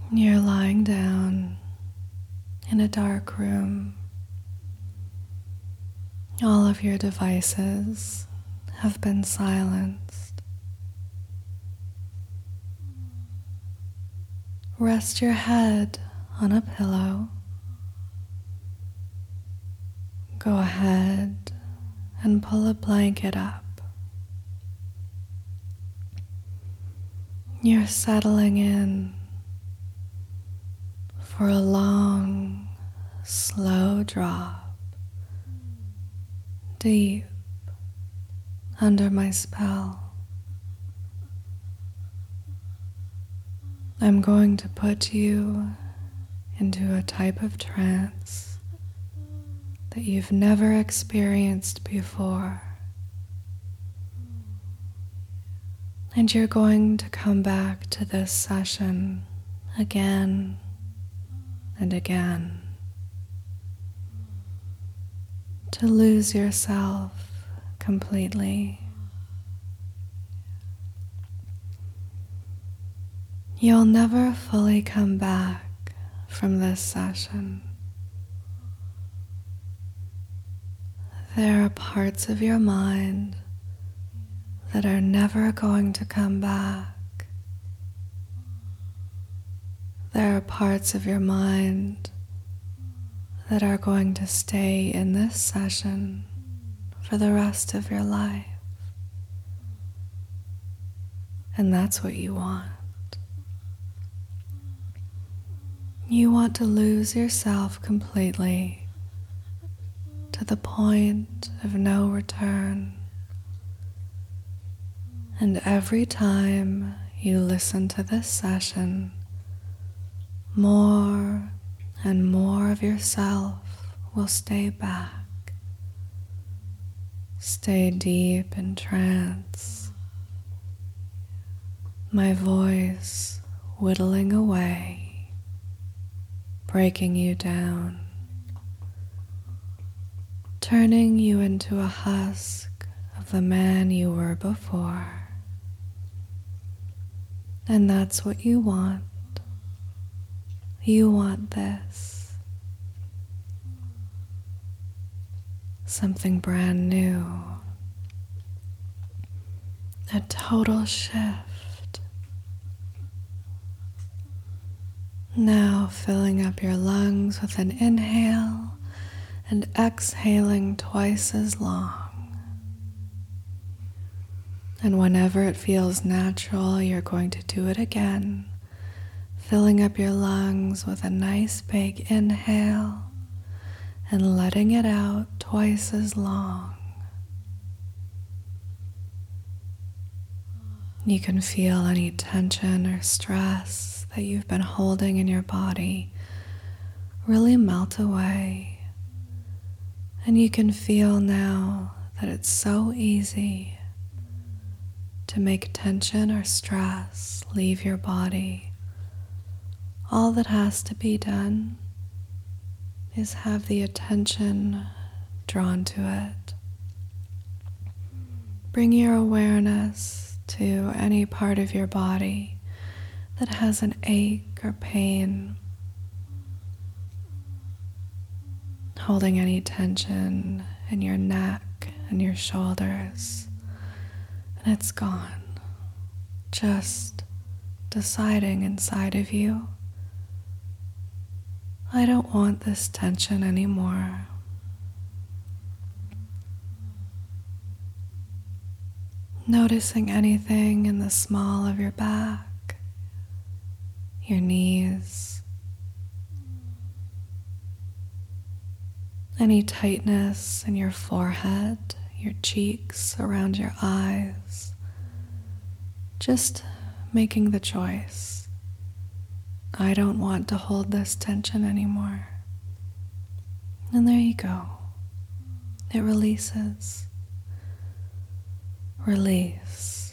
You're lying down in a dark room. All of your devices have been silenced. Rest your head on a pillow. Go ahead and pull a blanket up. You're settling in for a long, slow drop deep under my spell. I'm going to put you into a type of trance that you've never experienced before. And you're going to come back to this session again and again to lose yourself completely. You'll never fully come back from this session. There are parts of your mind that are never going to come back. There are parts of your mind that are going to stay in this session for the rest of your life. And that's what you want. You want to lose yourself completely to the point of no return. And every time you listen to this session, more and more of yourself will stay back. Stay deep in trance. My voice whittling away, breaking you down, turning you into a husk of the man you were before. And that's what you want. You want this. Something brand new. A total shift. Now filling up your lungs with an inhale and exhaling twice as long. And whenever it feels natural, you're going to do it again, filling up your lungs with a nice big inhale and letting it out twice as long. You can feel any tension or stress that you've been holding in your body really melt away. And you can feel now that it's so easy to make tension or stress leave your body. All that has to be done is have the attention drawn to it. Bring your awareness to any part of your body that has an ache or pain, holding any tension in your neck and your shoulders. And it's gone. Just deciding inside of you, I don't want this tension anymore. Noticing anything in the small of your back, your knees, any tightness in your forehead, your cheeks, around your eyes. Just making the choice. I don't want to hold this tension anymore. And there you go. It releases. Release.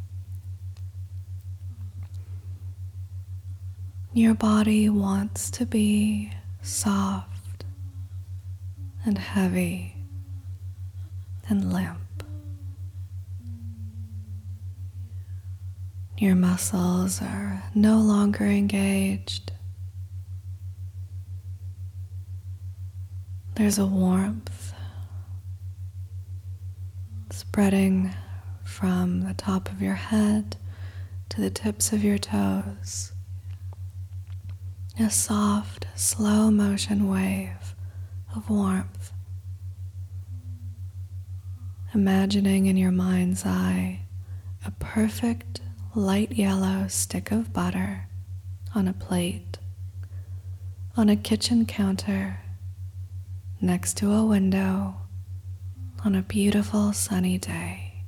Your body wants to be soft and heavy and limp. Your muscles are no longer engaged. There's a warmth spreading from the top of your head to the tips of your toes. A soft, slow motion wave of warmth. Imagining in your mind's eye a perfect light yellow stick of butter on a plate, on a kitchen counter, next to a window, on a beautiful sunny day.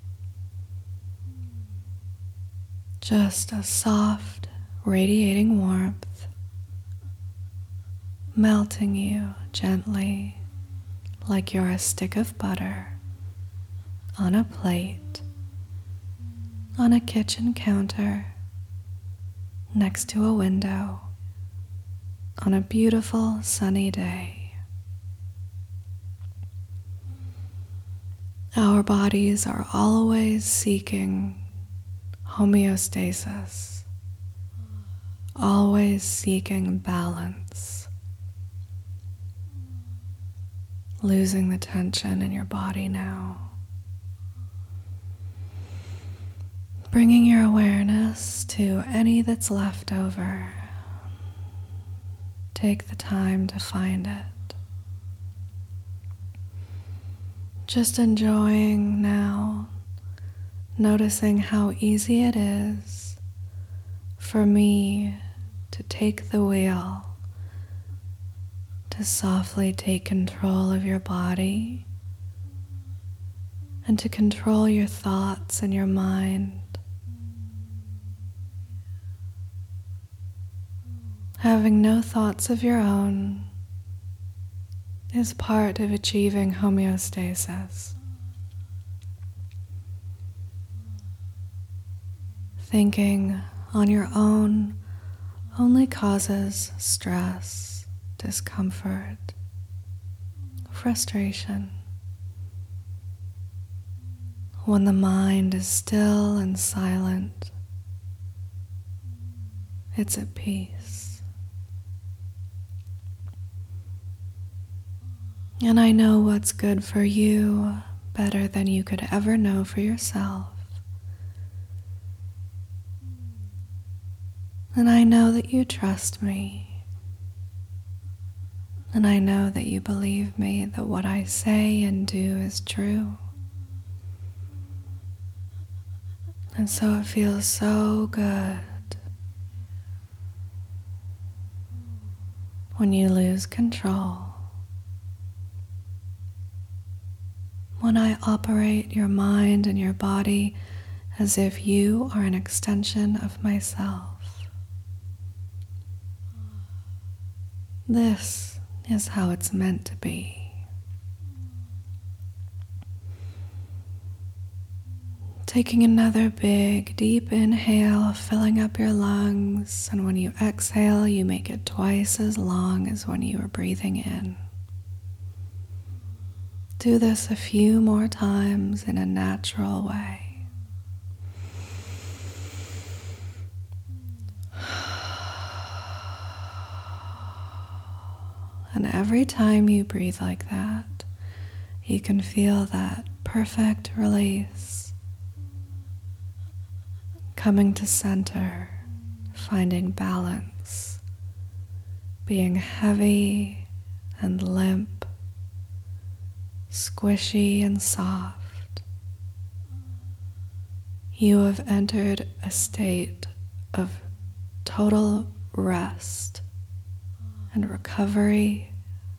Just a soft, radiating warmth, melting you gently like you're a stick of butter on a plate, on a kitchen counter, next to a window, on a beautiful sunny day. Our bodies are always seeking homeostasis, always seeking balance, losing the tension in your body now. Bringing your awareness to any that's left over. Take the time to find it. Just enjoying now, noticing how easy it is for me to take the wheel, to softly take control of your body and to control your thoughts and your mind. Having no thoughts of your own is part of achieving homeostasis. Thinking on your own only causes stress, discomfort, frustration. When the mind is still and silent, it's at peace. And I know what's good for you better than you could ever know for yourself. And I know that you trust me. And I know that you believe me, that what I say and do is true. And so it feels so good when you lose control. When I operate your mind and your body as if you are an extension of myself. This is how it's meant to be. Taking another big, deep inhale, filling up your lungs, and when you exhale, you make it twice as long as when you were breathing in. Do this a few more times in a natural way. And every time you breathe like that, you can feel that perfect release, coming to center, finding balance, being heavy and limp, squishy and soft. You have entered a state of total rest and recovery,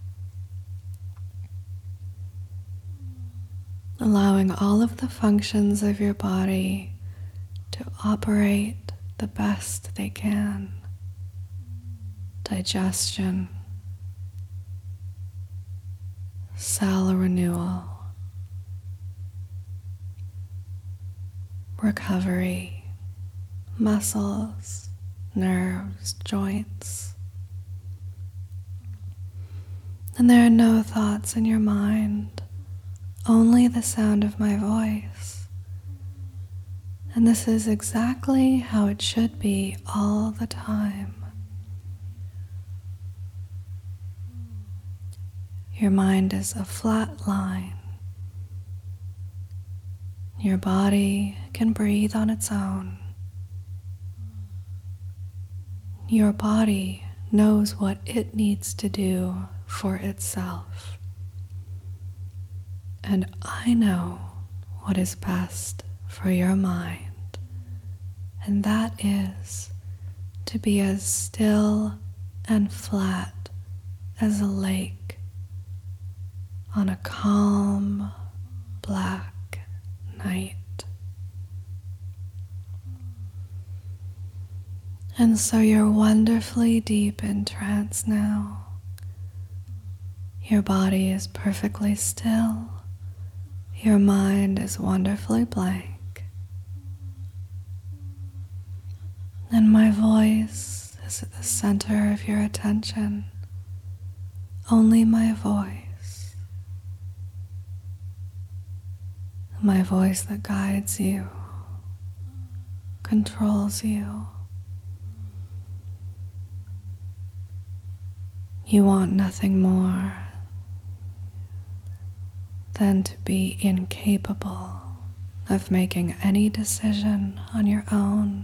allowing all of the functions of your body to operate the best they can. Digestion, cell renewal, recovery, muscles, nerves, joints. And there are no thoughts in your mind, only the sound of my voice. And this is exactly how it should be all the time. Your mind is a flat line. Your body can breathe on its own. Your body knows what it needs to do for itself. And I know what is best for your mind, and that is to be as still and flat as a lake on a calm, black night. And so you're wonderfully deep in trance now. Your body is perfectly still. Your mind is wonderfully blank. And my voice is at the center of your attention. Only my voice. My voice that guides you, controls you. You want nothing more than to be incapable of making any decision on your own.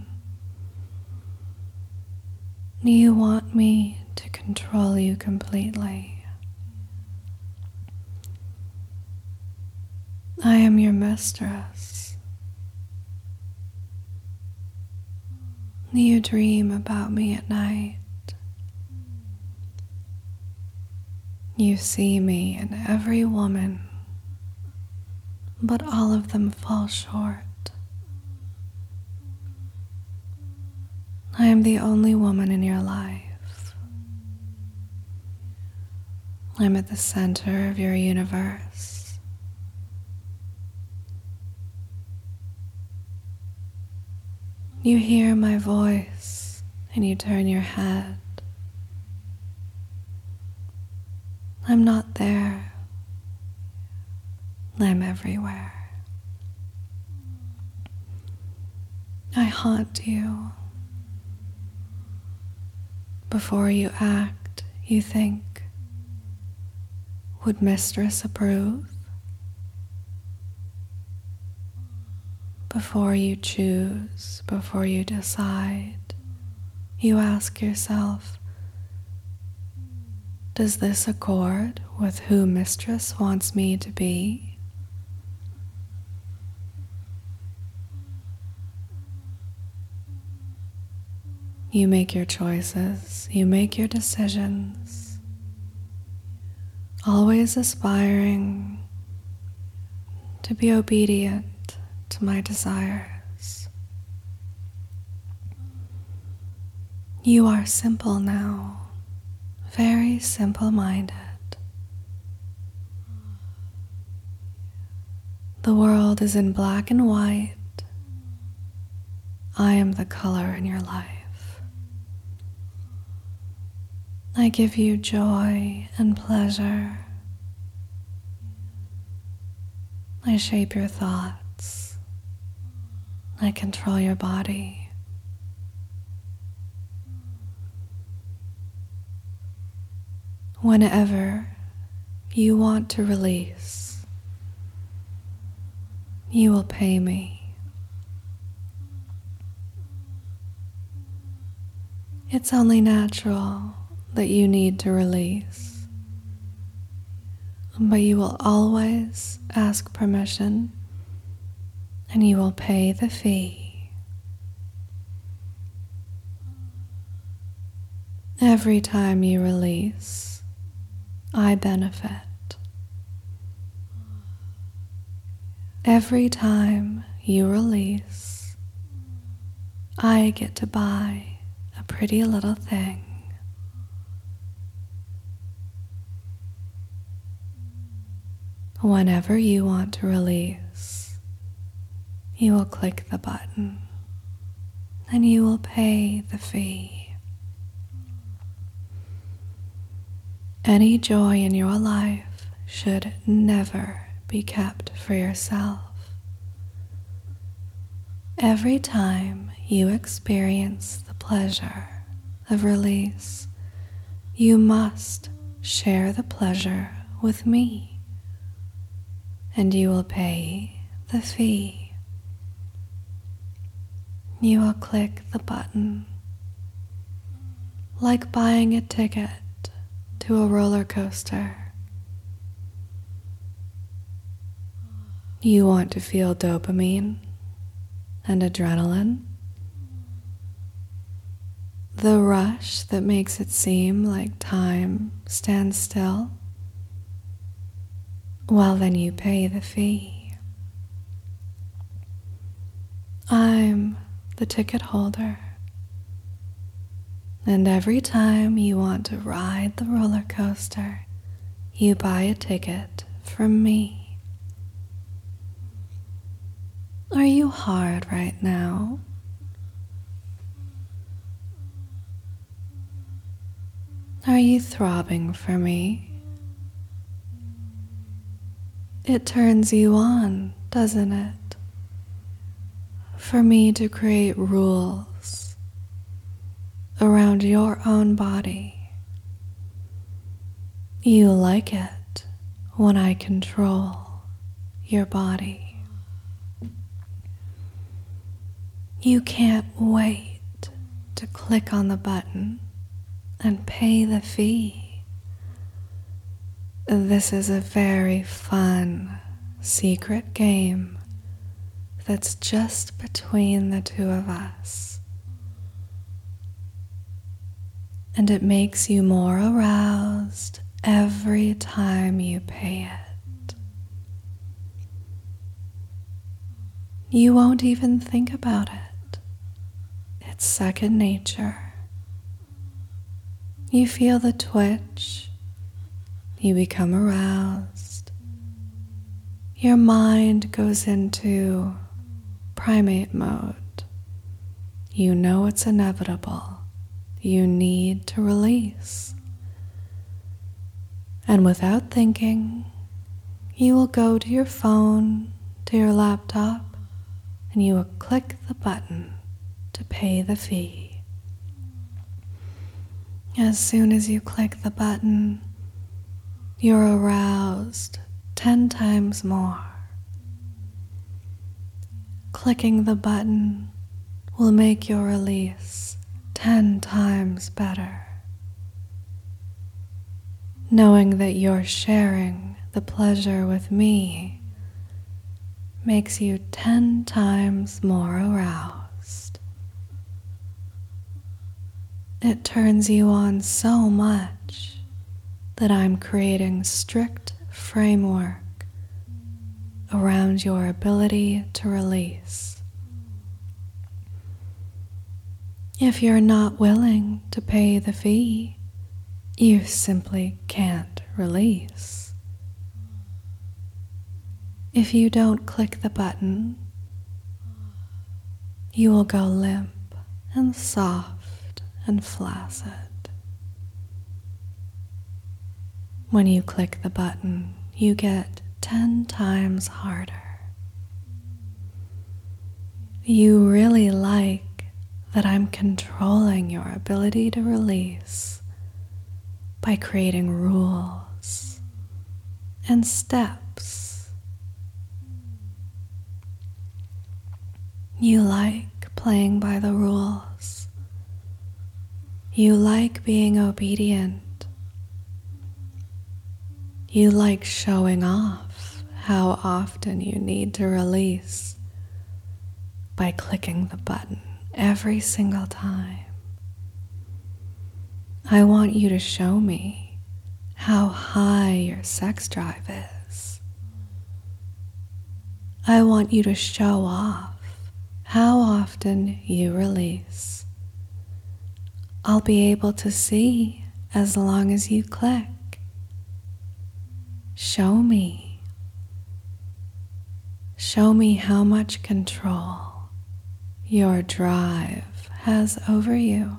You want me to control you completely. I am your mistress. You dream about me at night. You see me in every woman, but all of them fall short. I am the only woman in your life. I'm at the center of your universe. You hear my voice and you turn your head. I'm not there. I'm everywhere. I haunt you. Before you act, you think, would mistress approve? Before you choose, before you decide, you ask yourself, does this accord with who mistress wants me to be? You make your choices, you make your decisions, always aspiring to be obedient to my desires. You are simple now. Very simple-minded. The world is in black and white. I am the color in your life. I give you joy and pleasure. I shape your thoughts. I control your body. Whenever you want to release, you will pay me. It's only natural that you need to release, but you will always ask permission and you will pay the fee. Every time you release, I benefit. Every time you release, I get to buy a pretty little thing. Whenever you want to release, you will click the button and you will pay the fee. Any joy in your life should never be kept for yourself. Every time you experience the pleasure of release, you must share the pleasure with me, and you will pay the fee. You will click the button, like buying a ticket to a roller coaster. You want to feel dopamine and adrenaline, the rush that makes it seem like time stands still. Well, then you pay the fee. I'm the ticket holder, and every time you want to ride the roller coaster, you buy a ticket from me. Are you hard right now? Are you throbbing for me? It turns you on, doesn't it? For me to create rules around your own body. You like it when I control your body. You can't wait to click on the button and pay the fee. This is a very fun, secret game that's just between the two of us. And it makes you more aroused every time you pay it. You won't even think about it. It's second nature. You feel the twitch. You become aroused. Your mind goes into primate mode. You know it's inevitable. You need to release. And without thinking, you will go to your phone, to your laptop, and you will click the button to pay the fee. As soon as you click the button, you're aroused 10 times more. Clicking the button will make your release 10 times better. Knowing that you're sharing the pleasure with me makes you 10 times more aroused. It turns you on so much that I'm creating strict framework around your ability to release. If you're not willing to pay the fee, you simply can't release. If you don't click the button, you will go limp and soft and flaccid. When you click the button, you get 10 times harder. You really like that I'm controlling your ability to release by creating rules and steps. You like playing by the rules. You like being obedient. You like showing off how often you need to release by clicking the button every single time. I want you to show me how high your sex drive is. I want you to show off how often you release. I'll be able to see as long as you click. Show me. Show me how much control your drive has over you.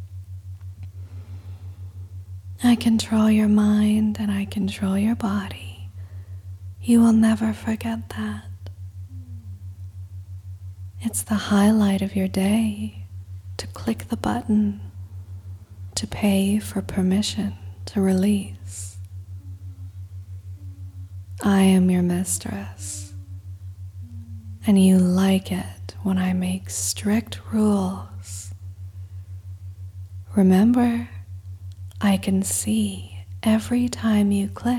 I control your mind and I control your body. You will never forget that. It's the highlight of your day to click the button, to pay for permission to release. I am your mistress, and you like it when I make strict rules. Remember, I can see every time you click.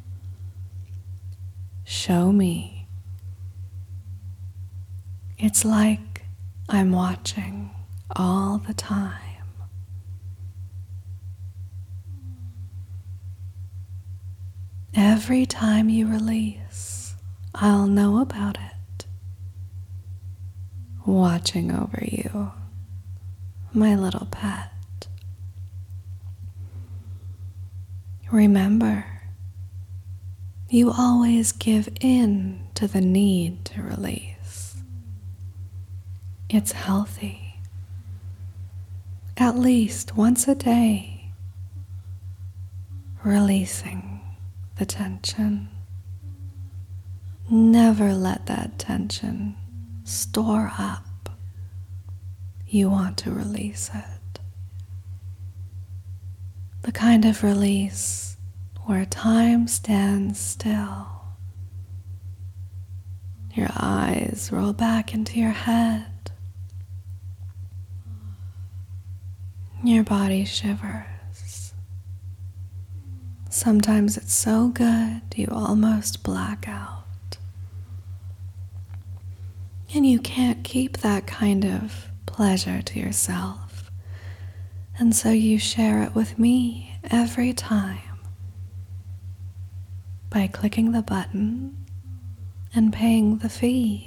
Show me. It's like I'm watching all the time. Every time you release, I'll know about it. Watching over you, my little pet. Remember, you always give in to the need to release. It's healthy. At least once a day, releasing the tension. Never let that tension store up. You want to release it. The kind of release where time stands still. Your eyes roll back into your head. Your body shivers. Sometimes it's so good you almost black out. And you can't keep that kind of pleasure to yourself. And so you share it with me every time by clicking the button and paying the fee.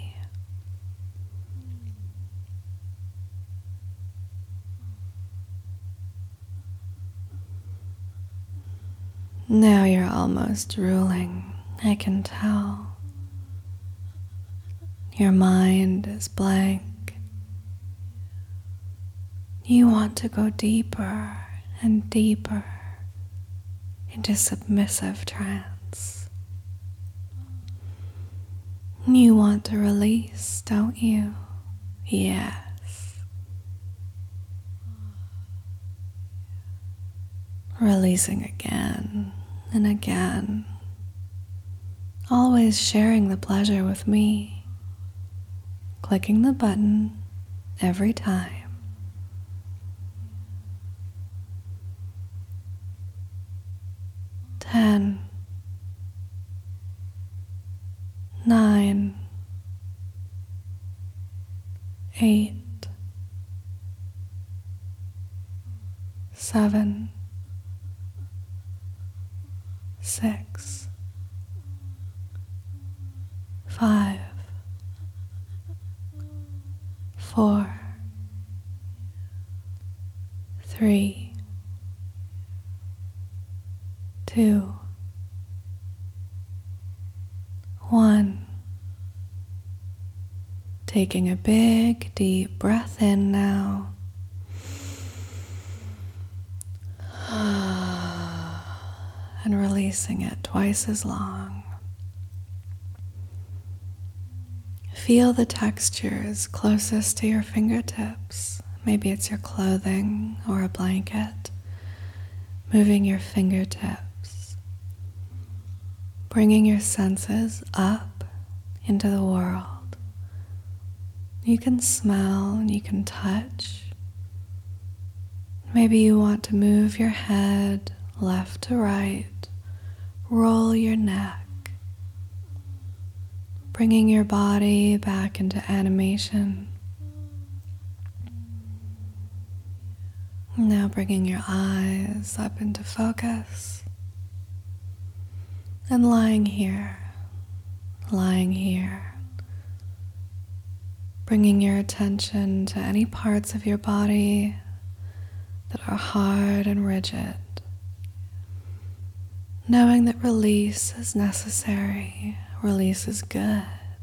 Now you're almost drooling, I can tell. Your mind is blank. You want to go deeper and deeper into submissive trance. You want to release, don't you? Yes. Releasing again and again, always sharing the pleasure with me, clicking the button every time. 10, 9, 8, 7, 6, 5, 4, 3, 2, 1. Taking a big, deep breath in now. And releasing it twice as long. Feel the textures closest to your fingertips. Maybe it's your clothing or a blanket. Moving your fingertips. Bringing your senses up into the world. You can smell and you can touch. Maybe you want to move your head left to right. Roll your neck, bringing your body back into animation. Now bringing your eyes up into focus and lying here, bringing your attention to any parts of your body that are hard and rigid. Knowing that release is necessary, release is good.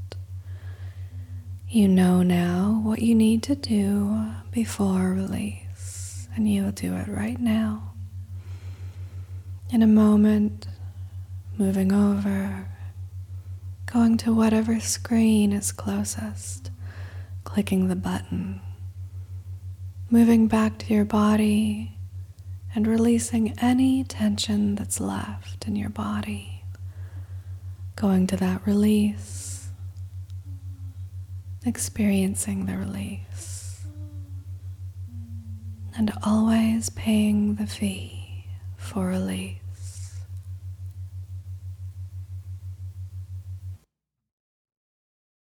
You know now what you need to do before release, and you'll do it right now. In a moment, moving over, going to whatever screen is closest. clicking the button, moving back to your body and releasing any tension that's left in your body. Going to that release, experiencing the release, and always paying the fee for release.